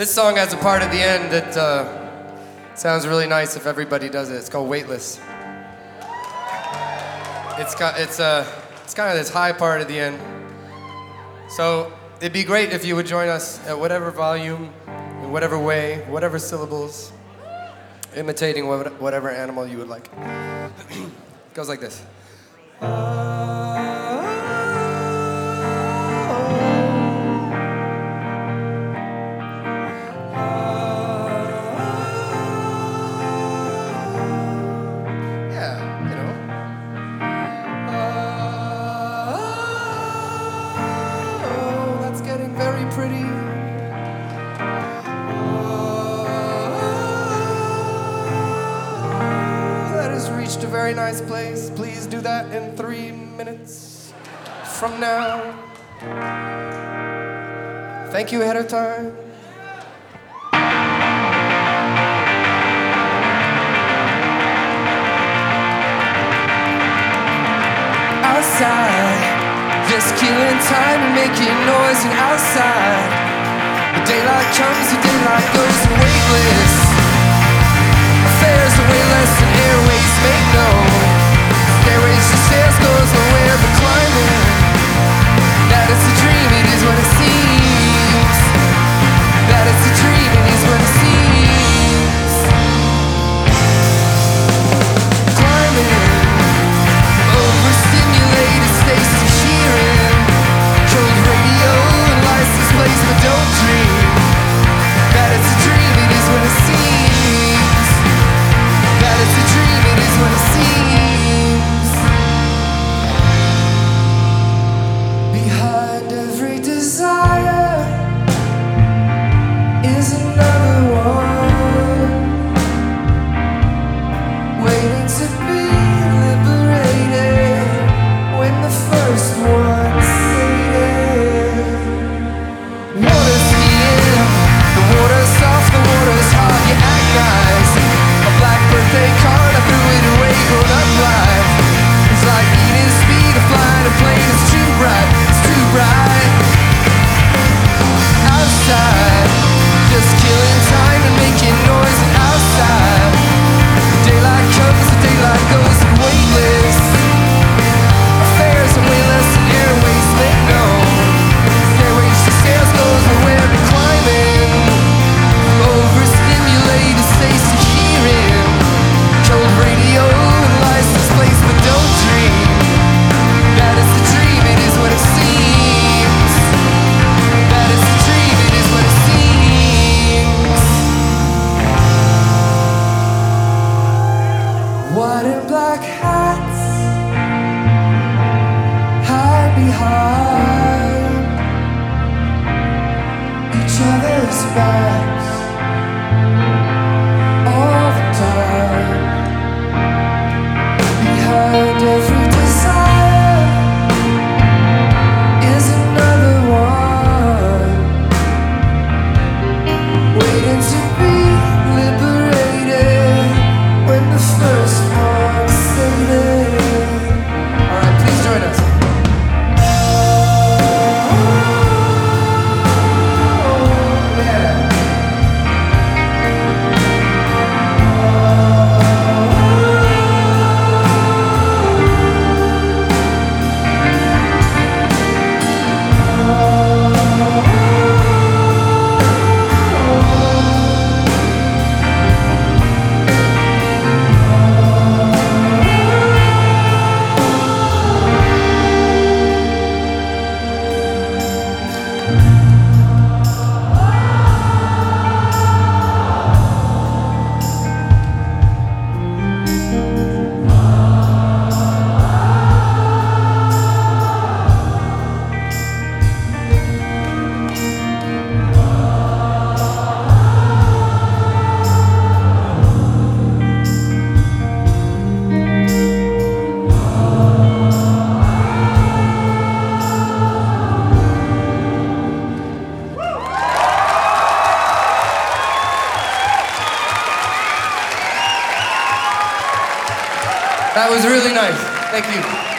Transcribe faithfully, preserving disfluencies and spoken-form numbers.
This song has a part at the end that uh, sounds really nice if everybody does it. It's called Weightless. It's got it's uh it's kind of this high part at the end. So it'd be great if you would join us at whatever volume, in whatever way, whatever syllables, imitating what, whatever animal you would like. It goes like this. Pretty. Oh, that has reached a very nice place. Please do that in three minutes from now. Thank you ahead of time. Outside. Just killing time and making noise and outside. The daylight comes, the daylight goes, and weightless affairs are way less than airways make known. Stairways to stairs goes nowhere but climbing. That is a dream, it is what it seems. That is a dream, it is what it seems. Climbing, overstimulated states to hearing. Cold radio and license plates, but don't dream that it's a dream, it is what it seems. That it's a dream, it is what it seems. Behind every desire is another one, waiting to be liberated when the first one's sated. Water skiing, the water's soft, the water's hard, you act nice. A black birthday card, I threw it away, grown up life. It's like eating speed, a flying a plane, it's too bright, it's too bright. Outside, just killing time and making noise and outside. Daylight comes, the daylight goes, and weightless affairs are way less than airways make known. Stairways to stairs goes nowhere but climbing. Overstimulated states to hearing. Cold radio and license plates, but don't dream that it's a dream, it is what it seems. That it's a dream, it is what it seems. White and black hats hide behind each other's backs all the time. Behind every desire is another one, waiting to be liberated when the first one's sated. Alright, please join us. That was really nice. Thank you.